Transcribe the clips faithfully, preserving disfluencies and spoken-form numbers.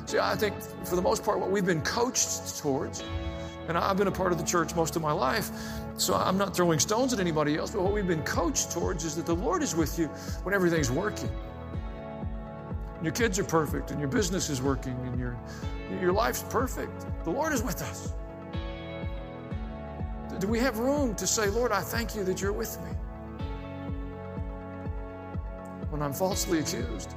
See, I think for the most part, what we've been coached towards, and I've been a part of the church most of my life, so I'm not throwing stones at anybody else, but what we've been coached towards is that the Lord is with you when everything's working. And your kids are perfect, and your business is working, and your, your life's perfect. The Lord is with us. Do we have room to say, Lord, I thank you that you're with me when I'm falsely accused,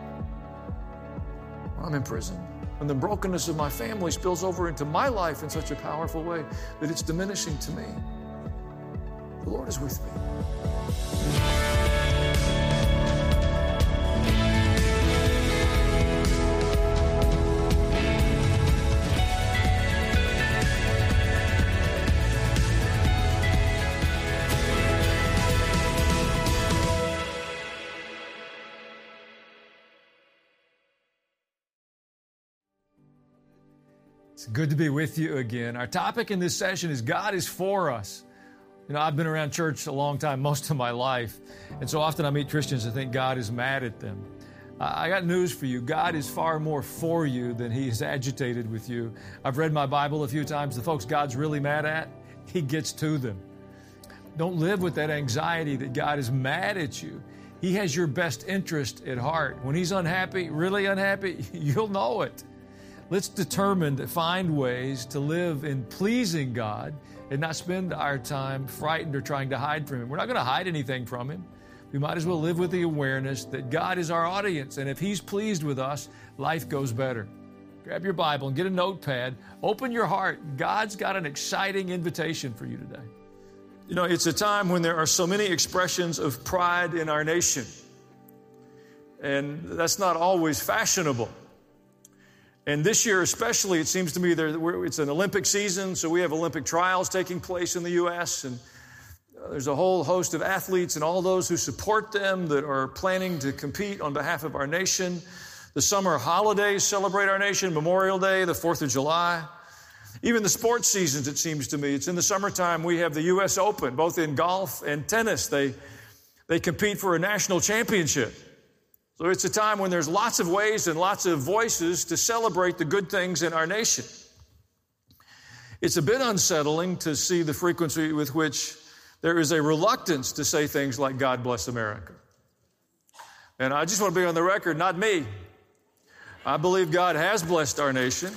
when I'm in prison, when the brokenness of my family spills over into my life in such a powerful way that it's diminishing to me? The Lord is with me. It's good to be with you again. Our topic in this session is God is for us. You know, I've been around church a long time, most of my life, and so often I meet Christians and think God is mad at them. I got news for you. God is far more for you than He is agitated with you. I've read my Bible a few times. The folks God's really mad at, He gets to them. Don't live with that anxiety that God is mad at you. He has your best interest at heart. When He's unhappy, really unhappy, you'll know it. Let's determine to find ways to live in pleasing God and not spend our time frightened or trying to hide from Him. We're not going to hide anything from Him. We might as well live with the awareness that God is our audience, and if He's pleased with us, life goes better. Grab your Bible and get a notepad. Open your heart. God's got an exciting invitation for you today. You know, it's a time when there are so many expressions of pride in our nation, and that's not always fashionable. And this year especially, it seems to me there, it's an Olympic season, so we have Olympic trials taking place in the U S, and there's a whole host of athletes and all those who support them that are planning to compete on behalf of our nation. The summer holidays celebrate our nation, Memorial Day, the fourth of July. Even the sports seasons, it seems to me. It's in the summertime we have the U S Open, both in golf and tennis. They, they compete for a national championship. So it's a time when there's lots of ways and lots of voices to celebrate the good things in our nation. It's a bit unsettling to see the frequency with which there is a reluctance to say things like, God bless America. And I just want to be on the record, not me. I believe God has blessed our nation.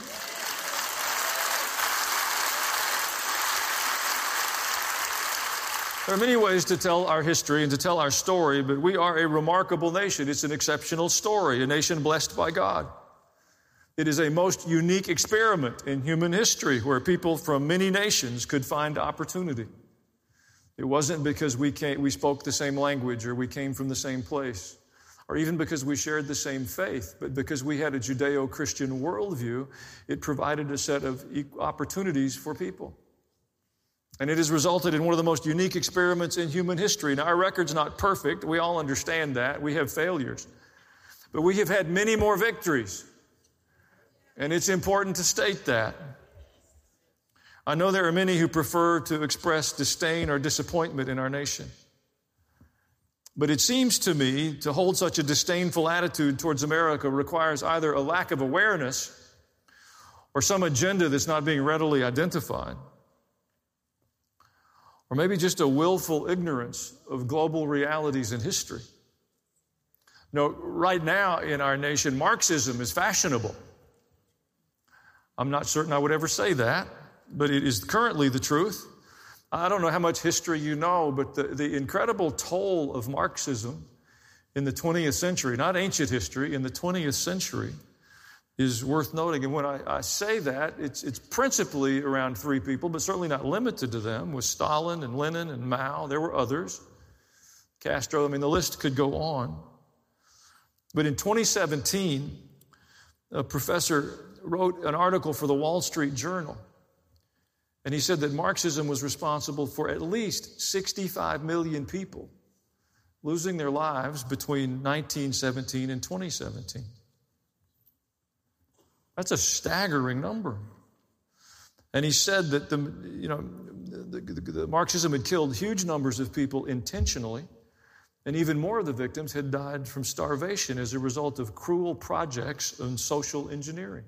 There are many ways to tell our history and to tell our story, but we are a remarkable nation. It's an exceptional story, a nation blessed by God. It is a most unique experiment in human history where people from many nations could find opportunity. It wasn't because we came, we spoke the same language or we came from the same place, or even because we shared the same faith, but because we had a Judeo-Christian worldview, it provided a set of opportunities for people. And it has resulted in one of the most unique experiments in human history. Now, our record's not perfect. We all understand that. We have failures. But we have had many more victories. And it's important to state that. I know there are many who prefer to express disdain or disappointment in our nation. But it seems to me to hold such a disdainful attitude towards America requires either a lack of awareness or some agenda that's not being readily identified. Or maybe just a willful ignorance of global realities in history. You know, right now in our nation, Marxism is fashionable. I'm not certain I would ever say that, but it is currently the truth. I don't know how much history you know, but the, the incredible toll of Marxism in the twentieth century, not ancient history, in the twentieth century, is worth noting. And when I, I say that, it's, it's principally around three people, but certainly not limited to them, with Stalin and Lenin and Mao. There were others. Castro, I mean, the list could go on. But in twenty seventeen, a professor wrote an article for the Wall Street Journal, and he said that Marxism was responsible for at least sixty-five million people losing their lives between nineteen seventeen and twenty seventeen. That's a staggering number. And he said that the, you know, the, the, the Marxism had killed huge numbers of people intentionally, And even more of the victims had died from starvation as a result of cruel projects and social engineering.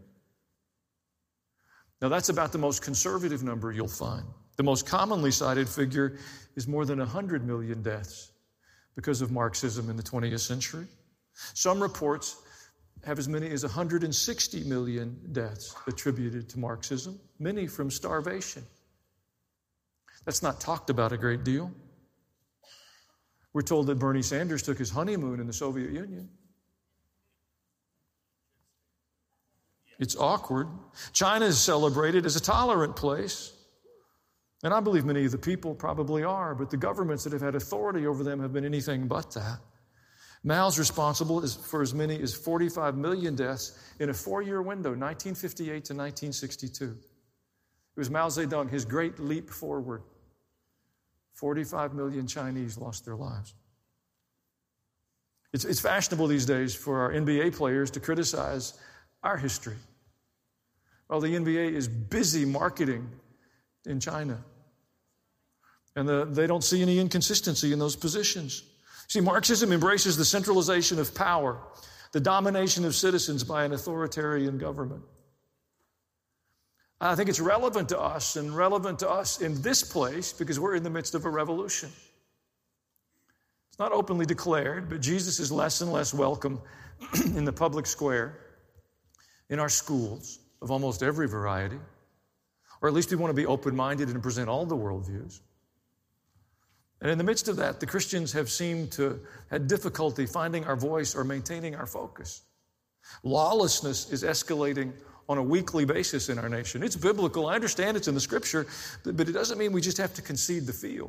Now, that's about the most conservative number you'll find. The most commonly cited figure is more than one hundred million deaths because of Marxism in the twentieth century. Some reports have as many as one hundred sixty million deaths attributed to Marxism, many from starvation. That's not talked about a great deal. We're told that Bernie Sanders took his honeymoon in the Soviet Union. It's awkward. China is celebrated as a tolerant place. And I believe many of the people probably are, but the governments that have had authority over them have been anything but that. Mao's responsible for as many as forty-five million deaths in a four-year window, nineteen fifty-eight to nineteen sixty-two. It was Mao Zedong, his great leap forward. forty-five million Chinese lost their lives. It's, it's fashionable these days for our N B A players to criticize our history. Well, the N B A is busy marketing in China. And the, they don't see any inconsistency in those positions. See, Marxism embraces the centralization of power, the domination of citizens by an authoritarian government. I think it's relevant to us and relevant to us in this place because we're in the midst of a revolution. It's not openly declared, but Jesus is less and less welcome in the public square, in our schools of almost every variety. Or at least we want to be open-minded and present all the worldviews. And in the midst of that, the Christians have seemed to have difficulty finding our voice or maintaining our focus. Lawlessness is escalating on a weekly basis in our nation. It's biblical. I understand it's in the Scripture, but it doesn't mean we just have to concede the field.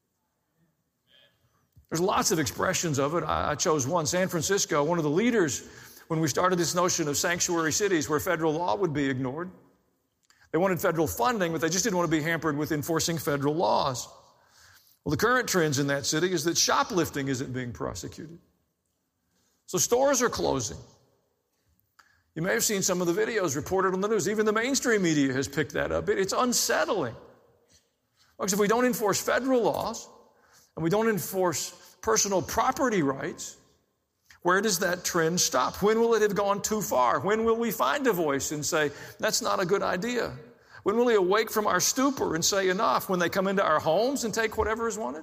There's lots of expressions of it. I chose one. San Francisco, one of the leaders, when we started this notion of sanctuary cities where federal law would be ignored. They wanted federal funding, but they just didn't want to be hampered with enforcing federal laws. Well, the current trends in that city is that shoplifting isn't being prosecuted. So stores are closing. You may have seen some of the videos reported on the news. Even the mainstream media has picked that up. It's unsettling. Because if we don't enforce federal laws and we don't enforce personal property rights, where does that trend stop? When will it have gone too far? When will we find a voice and say, that's not a good idea? When will we awake from our stupor and say enough? When they come into our homes and take whatever is wanted?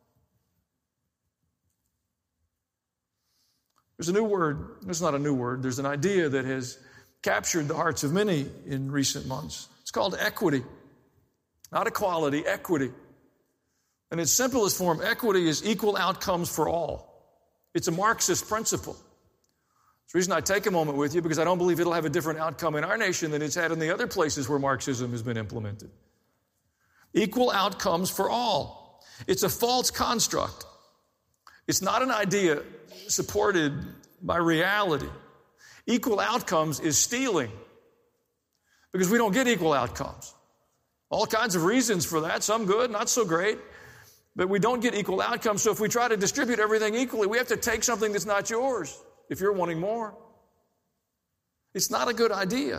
There's a new word. It's not a new word. There's an idea that has captured the hearts of many in recent months. It's called equity. Not equality, equity. In its simplest form, equity is equal outcomes for all. It's a Marxist principle. It's the reason I take a moment with you, because I don't believe it'll have a different outcome in our nation than it's had in the other places where Marxism has been implemented. Equal outcomes for all. It's a false construct. It's not an idea supported by reality. Equal outcomes is stealing, because we don't get equal outcomes. All kinds of reasons for that, some good, not so great. But we don't get equal outcomes, so if we try to distribute everything equally, we have to take something that's not yours if you're wanting more. It's not a good idea.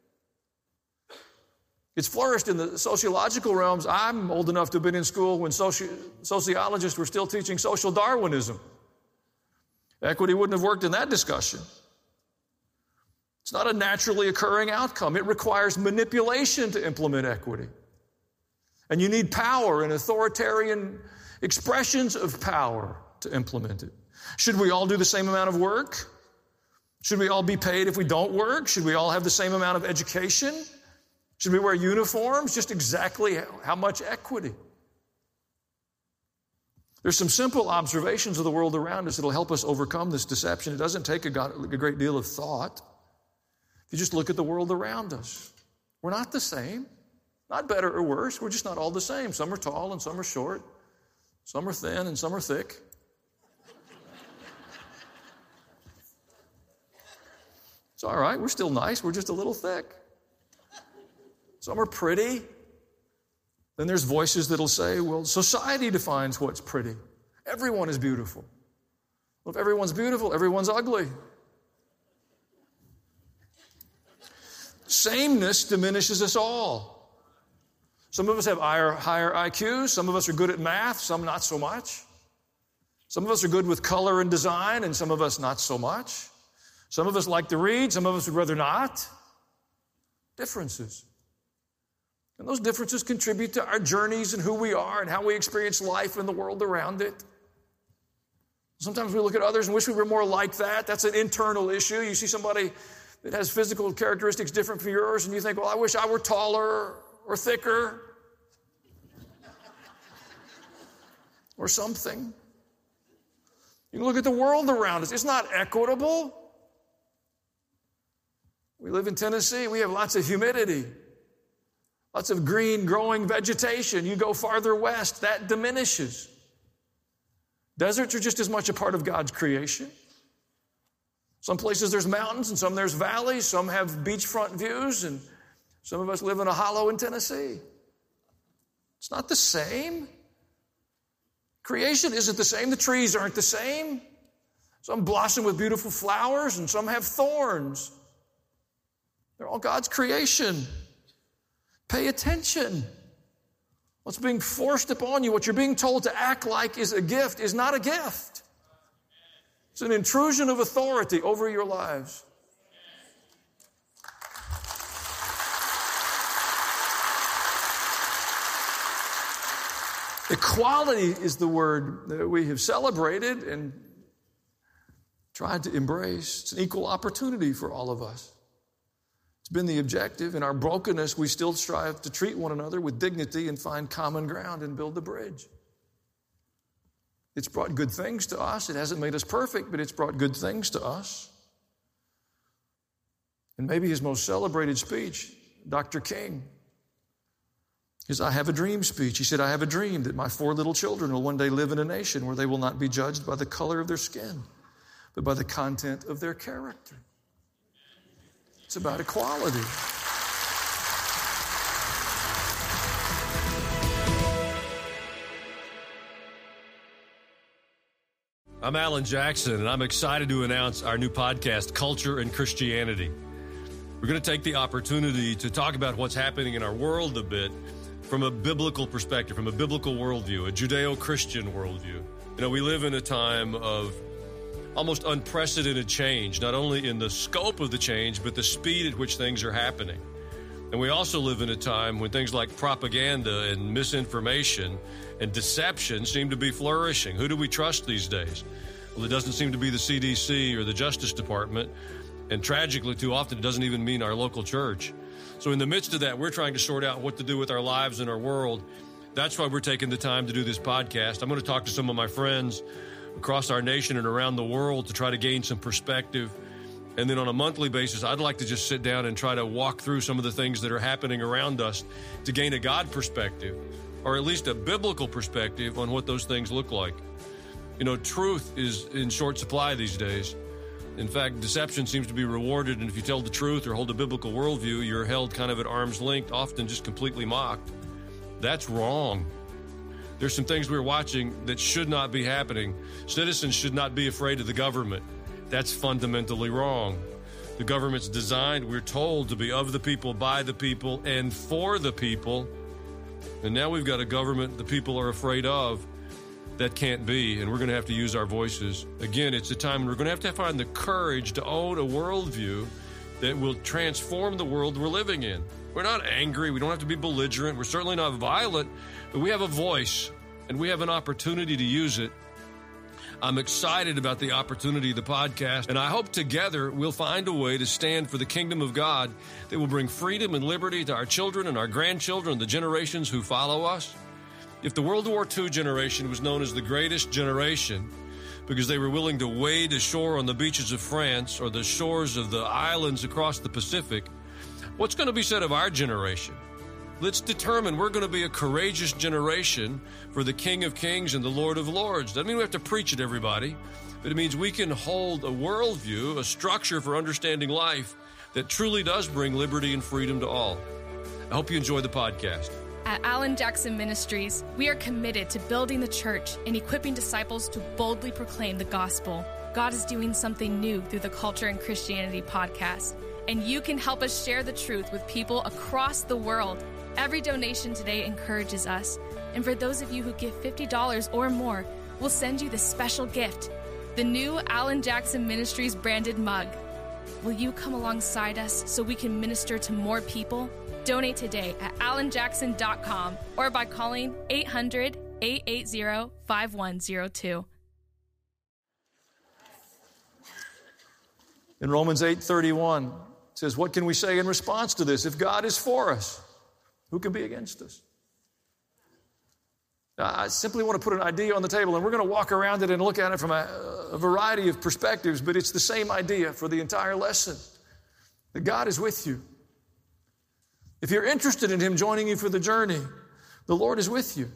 It's flourished in the sociological realms. I'm old enough to have been in school when soci- sociologists were still teaching social Darwinism. Equity wouldn't have worked in that discussion. It's not a naturally occurring outcome. It requires manipulation to implement equity. And you need power and authoritarian expressions of power to implement it. Should we all do the same amount of work? Should we all be paid if we don't work? Should we all have the same amount of education? Should we wear uniforms? Just exactly how much equity? There's some simple observations of the world around us that will help us overcome this deception. It doesn't take a great deal of thought. If you just look at the world around us, we're not the same. Not better or worse. We're just not all the same. Some are tall and some are short. Some are thin and some are thick. It's all right. We're still nice. We're just a little thick. Some are pretty. Then there's voices that'll say, well, society defines what's pretty. Everyone is beautiful. Well, if everyone's beautiful, everyone's ugly. Sameness diminishes us all. Some of us have higher, higher I Qs. Some of us are good at math. Some not so much. Some of us are good with color and design, and some of us not so much. Some of us like to read, some of us would rather not. Differences. And those differences contribute to our journeys and who we are and how we experience life and the world around it. Sometimes we look at others and wish we were more like that. That's an internal issue. You see somebody that has physical characteristics different from yours, and you think, well, I wish I were taller or thicker or something. You can look at the world around us. It's not equitable. We live in Tennessee. We have lots of humidity, lots of green growing vegetation. You go farther west, that diminishes. Deserts are just as much a part of God's creation. Some places there's mountains and some there's valleys. Some have beachfront views and some of us live in a hollow in Tennessee. It's not the same. Creation isn't the same. The trees aren't the same. Some blossom with beautiful flowers and some have thorns. They're all God's creation. Pay attention. What's being forced upon you, what you're being told to act like is a gift, is not a gift. It's an intrusion of authority over your lives. Equality is the word that we have celebrated and tried to embrace. It's an equal opportunity for all of us. It's been the objective. In our brokenness, we still strive to treat one another with dignity and find common ground and build the bridge. It's brought good things to us. It hasn't made us perfect, but it's brought good things to us. And maybe his most celebrated speech, Doctor King, his I Have a Dream speech. He said, I have a dream that my four little children will one day live in a nation where they will not be judged by the color of their skin, but by the content of their character. It's about equality. I'm Alan Jackson, and I'm excited to announce our new podcast, Culture and Christianity. We're going to take the opportunity to talk about what's happening in our world a bit from a biblical perspective, from a biblical worldview, a Judeo-Christian worldview. You know, we live in a time of almost unprecedented change, not only in the scope of the change, but the speed at which things are happening. And we also live in a time when things like propaganda and misinformation and deception seem to be flourishing. Who do we trust these days? Well, it doesn't seem to be the C D C or the Justice Department. And tragically, too often, it doesn't even mean our local church. So in the midst of that, we're trying to sort out what to do with our lives and our world. That's why we're taking the time to do this podcast. I'm going to talk to some of my friends across our nation and around the world to try to gain some perspective. And then on a monthly basis, I'd like to just sit down and try to walk through some of the things that are happening around us to gain a God perspective, or at least a biblical perspective on what those things look like. You know, truth is in short supply these days. In fact, deception seems to be rewarded, and if you tell the truth or hold a biblical worldview, you're held kind of at arm's length, often just completely mocked. That's wrong. There's some things we're watching that should not be happening. Citizens should not be afraid of the government. That's fundamentally wrong. The government's designed, we're told, to be of the people, by the people, and for the people. And now we've got a government the people are afraid of. That can't be, and we're going to have to use our voices. Again, it's a time when we're going to have to find the courage to own a worldview that will transform the world we're living in. We're not angry. We don't have to be belligerent. We're certainly not violent, but we have a voice, and we have an opportunity to use it. I'm excited about the opportunity of the podcast, and I hope together we'll find a way to stand for the kingdom of God that will bring freedom and liberty to our children and our grandchildren, the generations who follow us. If the World War Two generation was known as the greatest generation because they were willing to wade ashore on the beaches of France or the shores of the islands across the Pacific, what's going to be said of our generation? Let's determine we're going to be a courageous generation for the King of Kings and the Lord of Lords. Doesn't mean we have to preach at everybody, but it means we can hold a worldview, a structure for understanding life that truly does bring liberty and freedom to all. I hope you enjoy the podcast. At Alan Jackson Ministries, we are committed to building the church and equipping disciples to boldly proclaim the gospel. God is doing something new through the Culture and Christianity podcast, and you can help us share the truth with people across the world. Every donation today encourages us, and for those of you who give fifty dollars or more, we'll send you this special gift, the new Alan Jackson Ministries branded mug. Will you come alongside us so we can minister to more people? Donate today at alan jackson dot com or by calling eight hundred, eight eight zero, five one zero two. In Romans eight thirty-one, it says, what can we say in response to this? If God is for us, who can be against us? Now, I simply want to put an idea on the table, and we're going to walk around it and look at it from a, a variety of perspectives, but it's the same idea for the entire lesson, that God is with you. If you're interested in Him joining you for the journey, the Lord is with you.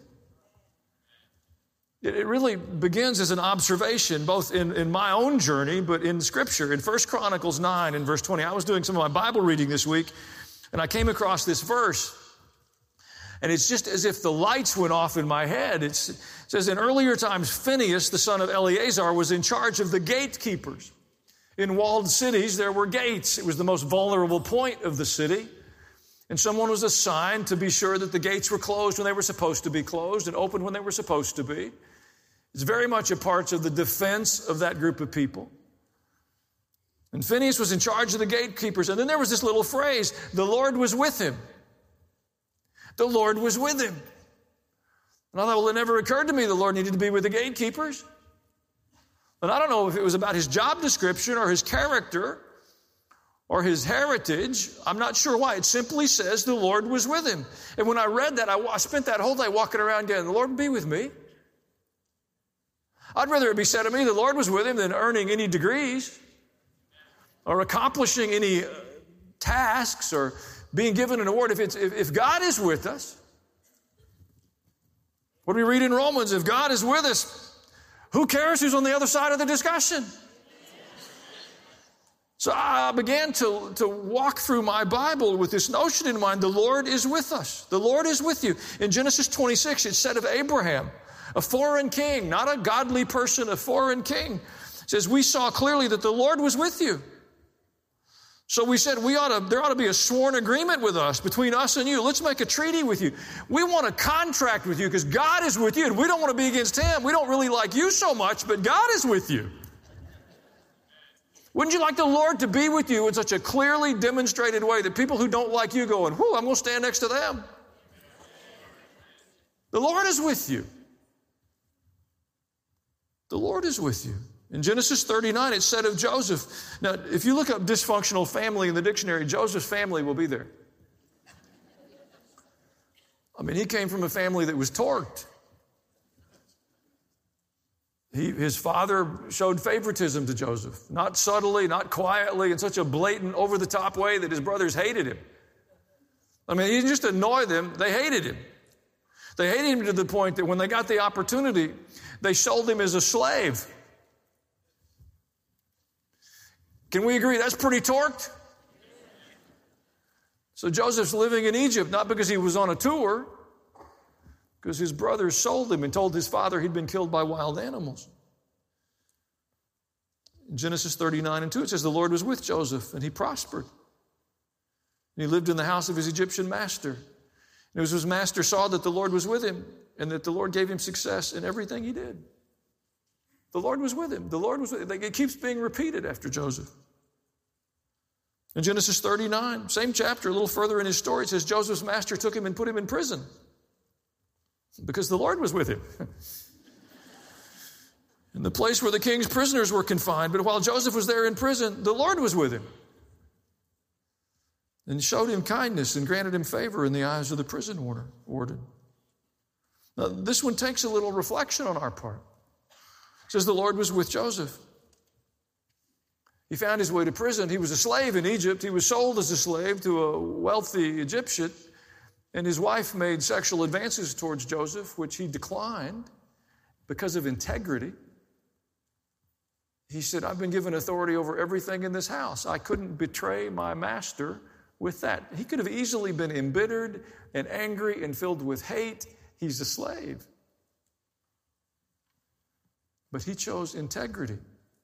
It really begins as an observation, both in, in my own journey, but in Scripture. In First Chronicles nine and verse twenty, I was doing some of my Bible reading this week, and I came across this verse, and it's just as if the lights went off in my head. It's, it says, in earlier times, Phinehas, the son of Eleazar, was in charge of the gatekeepers. In walled cities, there were gates. It was the most vulnerable point of the city. And someone was assigned to be sure that the gates were closed when they were supposed to be closed and opened when they were supposed to be. It's very much a part of the defense of that group of people. And Phinehas was in charge of the gatekeepers. And then there was this little phrase, the Lord was with him. The Lord was with him. And I thought, well, it never occurred to me the Lord needed to be with the gatekeepers. And I don't know if it was about his job description or his character or his heritage. I'm not sure why. It simply says the Lord was with him. And when I read that, I, I spent that whole day walking around going, the Lord be with me. I'd rather it be said of me, the Lord was with him, than earning any degrees or accomplishing any tasks or being given an award. If, it's, if, if God is with us, what do we read in Romans? If God is with us, who cares who's on the other side of the discussion? So I began to, to walk through my Bible with this notion in mind, the Lord is with us. The Lord is with you. In Genesis twenty-six, it said of Abraham, a foreign king, not a godly person, a foreign king. It says, we saw clearly that the Lord was with you. So we said, we ought to, there ought to be a sworn agreement with us, between us and you. Let's make a treaty with you. We want a contract with you because God is with you, and we don't want to be against Him. We don't really like you so much, but God is with you. Wouldn't you like the Lord to be with you in such a clearly demonstrated way that people who don't like you going, whoo, I'm going to stand next to them? The Lord is with you. The Lord is with you. In Genesis thirty-nine, it said of Joseph. Now, if you look up dysfunctional family in the dictionary, Joseph's family will be there. I mean, he came from a family that was torqued. He, his father showed favoritism to Joseph, not subtly, not quietly, in such a blatant, over-the-top way that his brothers hated him. I mean, he didn't just annoy them, they hated him. They hated him to the point that when they got the opportunity, they sold him as a slave. Can we agree that's pretty torqued? So Joseph's living in Egypt, not because he was on a tour, because his brothers sold him and told his father he'd been killed by wild animals. In Genesis thirty-nine and two, it says the Lord was with Joseph, and he prospered. And he lived in the house of his Egyptian master. And as his master saw that the Lord was with him, and that the Lord gave him success in everything he did. The Lord was with him. The Lord was with him. It keeps being repeated after Joseph. In Genesis thirty-nine, same chapter, a little further in his story, it says Joseph's master took him and put him in prison because the Lord was with him. In the place where the king's prisoners were confined, but while Joseph was there in prison, the Lord was with him and showed him kindness and granted him favor in the eyes of the prison warden. Now, this one takes a little reflection on our part. It says the Lord was with Joseph. He found his way to prison. He was a slave in Egypt. He was sold as a slave to a wealthy Egyptian, and his wife made sexual advances towards Joseph, which he declined because of integrity. He said, I've been given authority over everything in this house. I couldn't betray my master with that. He could have easily been embittered and angry and filled with hate. He's a slave. But he chose integrity.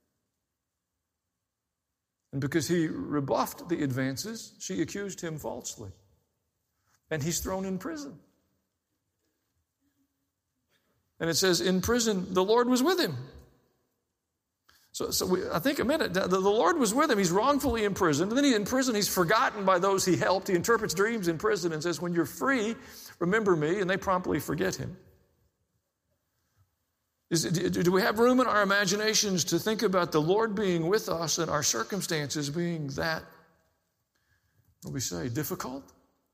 And because he rebuffed the advances, she accused him falsely. And he's thrown in prison. And it says, in prison, the Lord was with him. So, so we, I think a minute, the, the Lord was with him. He's wrongfully imprisoned. And then he, in prison, he's forgotten by those he helped. He interprets dreams in prison and says, when you're free, remember me. And they promptly forget him. Is, do we have room in our imaginations to think about the Lord being with us and our circumstances being that, what do we say, difficult?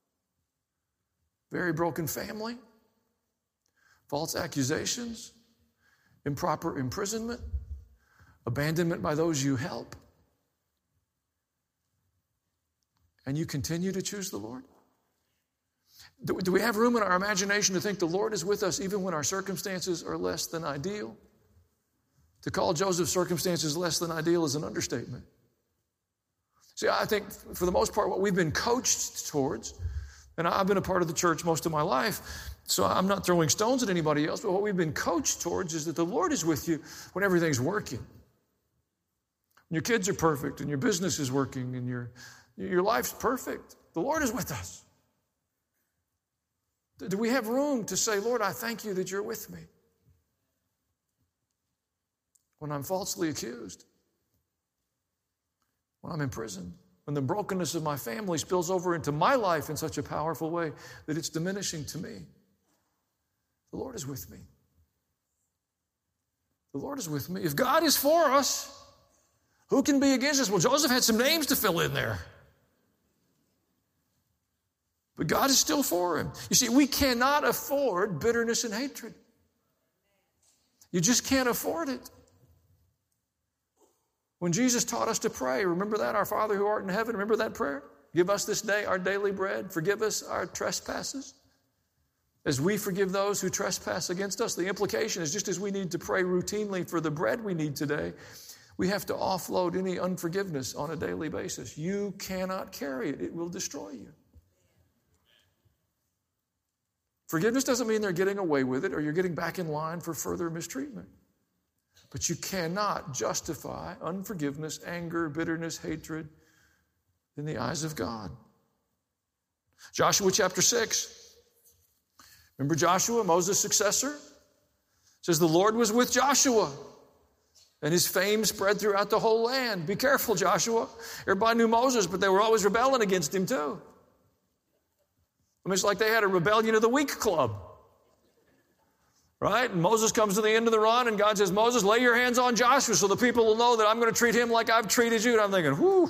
Very broken family? False accusations? Improper imprisonment? Abandonment by those you help? And you continue to choose the Lord? Do, do we have room in our imagination to think the Lord is with us even when our circumstances are less than ideal? To call Joseph's circumstances less than ideal is an understatement. See, I think for the most part what we've been coached towards, and I've been a part of the church most of my life, so I'm not throwing stones at anybody else, but what we've been coached towards is that the Lord is with you when everything's working. When your kids are perfect and your business is working and your, your life's perfect. The Lord is with us. Do we have room to say, Lord, I thank you that you're with me when I'm falsely accused, when I'm in prison, when the brokenness of my family spills over into my life in such a powerful way that it's diminishing to me? The Lord is with me. The Lord is with me. If God is for us, who can be against us? Well, Joseph had some names to fill in there. But God is still for him. You see, we cannot afford bitterness and hatred. You just can't afford it. When Jesus taught us to pray, remember that, our Father who art in heaven, remember that prayer? Give us this day our daily bread. Forgive us our trespasses as we forgive those who trespass against us. The implication is just as we need to pray routinely for the bread we need today, we have to offload any unforgiveness on a daily basis. You cannot carry it. It will destroy you. Forgiveness doesn't mean they're getting away with it or you're getting back in line for further mistreatment. But you cannot justify unforgiveness, anger, bitterness, hatred in the eyes of God. Joshua chapter six. Remember Joshua, Moses' successor? It says the Lord was with Joshua, and his fame spread throughout the whole land. Be careful, Joshua. Everybody knew Moses, but they were always rebelling against him too. I mean, it's like they had a rebellion of the week club. Right? And Moses comes to the end of the run, and God says, Moses, lay your hands on Joshua so the people will know that I'm going to treat him like I've treated you. And I'm thinking, whoo.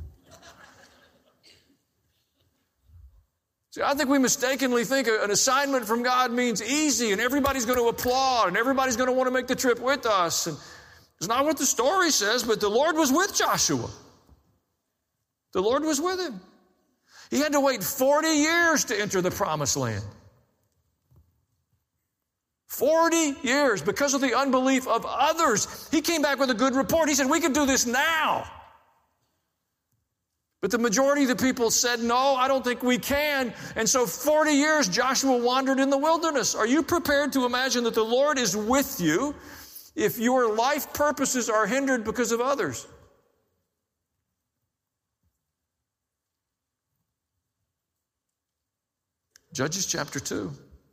See, I think we mistakenly think an assignment from God means easy, and everybody's going to applaud, and everybody's going to want to make the trip with us. And it's not what the story says, but the Lord was with Joshua. The Lord was with him. He had to wait forty years to enter the promised land. forty years because of the unbelief of others. He came back with a good report. He said, we can do this now. But the majority of the people said, no, I don't think we can. And so forty years Joshua wandered in the wilderness. Are you prepared to imagine that the Lord is with you if your life purposes are hindered because of others? Judges chapter two.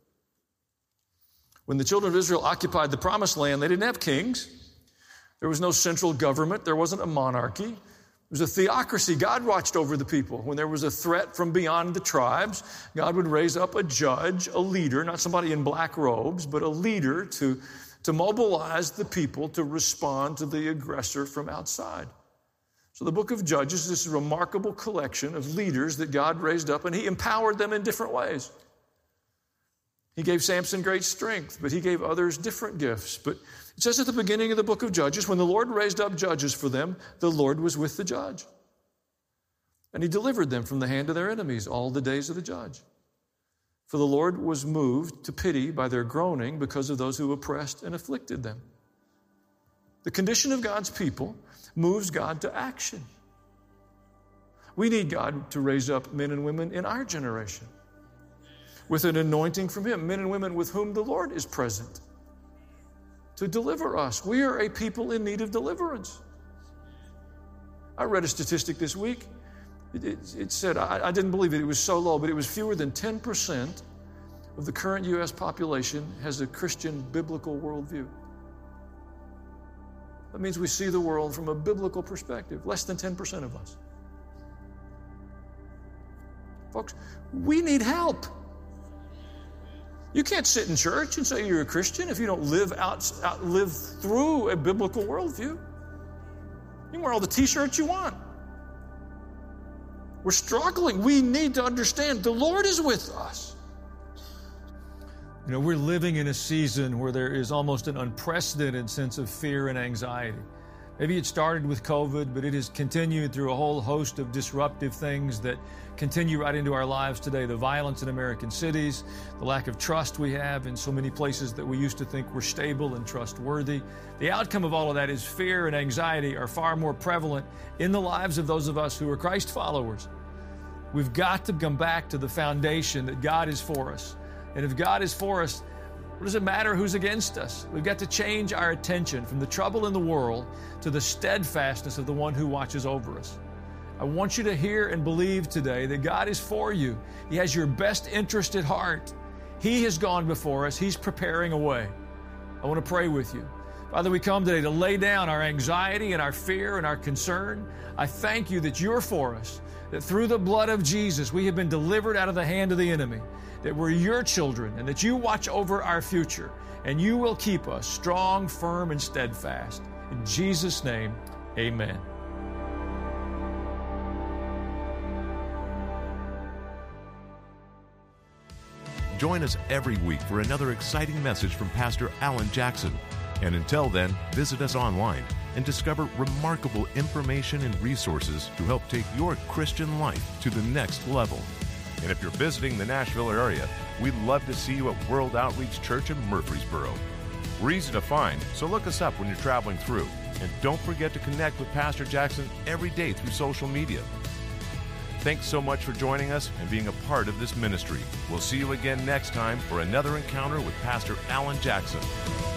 When the children of Israel occupied the promised land, they didn't have kings. There was no central government. There wasn't a monarchy. It was a theocracy. God watched over the people. When there was a threat from beyond the tribes, God would raise up a judge, a leader, not somebody in black robes, but a leader to, to mobilize the people to respond to the aggressor from outside. So the book of Judges is this remarkable collection of leaders that God raised up, and he empowered them in different ways. He gave Samson great strength, but he gave others different gifts. But it says at the beginning of the book of Judges, when the Lord raised up judges for them, the Lord was with the judge. And he delivered them from the hand of their enemies all the days of the judge. For the Lord was moved to pity by their groaning because of those who oppressed and afflicted them. The condition of God's people moves God to action. We need God to raise up men and women in our generation with an anointing from him, men and women with whom the Lord is present to deliver us. We are a people in need of deliverance. I read a statistic this week. It, it, it said, I, I didn't believe it, it was so low, but it was fewer than ten percent of the current U S population has a Christian biblical worldview. That means we see the world from a biblical perspective. Less than ten percent of us. Folks, we need help. You can't sit in church and say you're a Christian if you don't live out, out live through a biblical worldview. You can wear all the t-shirts you want. We're struggling. We need to understand the Lord is with us. You know, we're living in a season where there is almost an unprecedented sense of fear and anxiety. Maybe it started with COVID, but it has continued through a whole host of disruptive things that continue right into our lives today. The violence in American cities, the lack of trust we have in so many places that we used to think were stable and trustworthy. The outcome of all of that is fear and anxiety are far more prevalent in the lives of those of us who are Christ followers. We've got to come back to the foundation that God is for us. And if God is for us, what does it matter who's against us? We've got to change our attention from the trouble in the world to the steadfastness of the one who watches over us. I want you to hear and believe today that God is for you. He has your best interest at heart. He has gone before us. He's preparing a way. I want to pray with you. Father, we come today to lay down our anxiety and our fear and our concern. I thank you that you're for us, that through the blood of Jesus, we have been delivered out of the hand of the enemy, that we're your children, and that you watch over our future, and you will keep us strong, firm, and steadfast. In Jesus' name, amen. Join us every week for another exciting message from Pastor Alan Jackson. And until then, visit us online and discover remarkable information and resources to help take your Christian life to the next level. And if you're visiting the Nashville area, we'd love to see you at World Outreach Church in Murfreesboro. We're easy to find, so look us up when you're traveling through. And don't forget to connect with Pastor Jackson every day through social media. Thanks so much for joining us and being a part of this ministry. We'll see you again next time for another encounter with Pastor Alan Jackson.